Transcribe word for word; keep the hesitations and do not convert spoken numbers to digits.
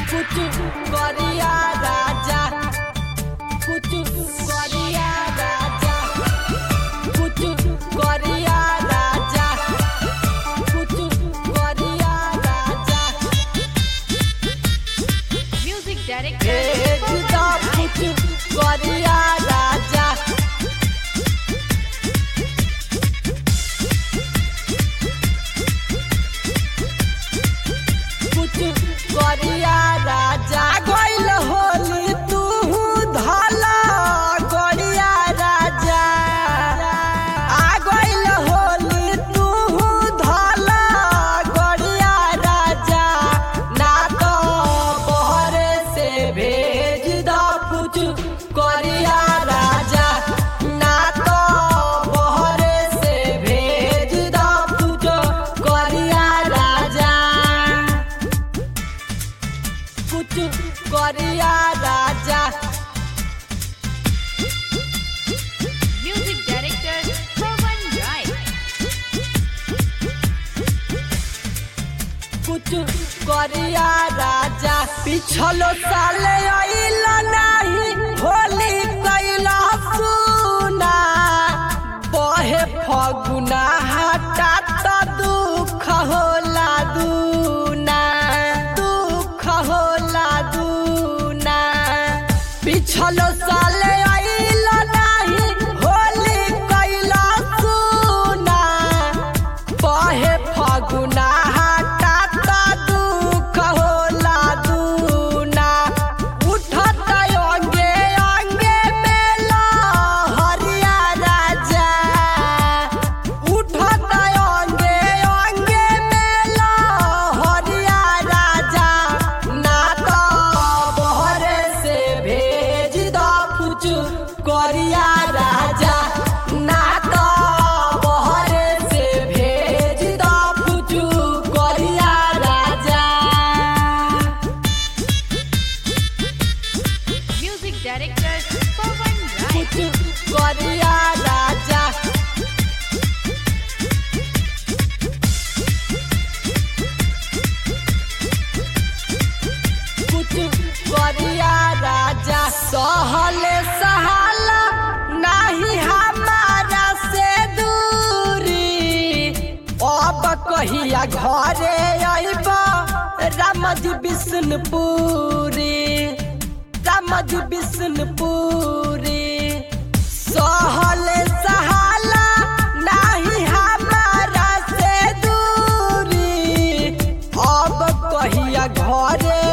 कुछ करिया राजा कुछ करिया राजा कुछ करिया राजा कुछ करिया राजा म्यूजिक डायरेक्टर भेज दो कुछ करिया राजा कुछ करिया राजा गइल होली तू धला करिया राजा आ गइल होली तू धला करिया राजा ना तो बहरे से भेज दो कुछ करिया राजा ना तो बहरे से भेज दो कुछ करिया राजा कुछ करिया राजा म्यूजिक डायरेक्टर पवन राय कुछ करिया राजा पिछलो साले आइल नाही होली कैला सुना बहे फगुना हटा तो दुख होला दूना दुख होला दूना पिछलो साले आइल नाही होली कैला सुना बहे फगुना हटा तो दुख होला दूना उठत अंगे अंगे बेला हरिया राजा उठत अंगे अंगे बेला हरिया राजा ना तो बहरे से भेज दो कुछ करिया राजा ना तो बहरे से भेज दो कुछ करिया राजा म्यूजिक डायरेक्टर पवन राय कुछ करिया राजा कुछ करिया राजा सहले सहाला नहीं हमारा से दूरी अब कहिया घरे अइब रामजी विष्णुपुरी रामजी विष्णुपुरी सहले सहाला नहीं हमारा से दूरी अब कहिया घरे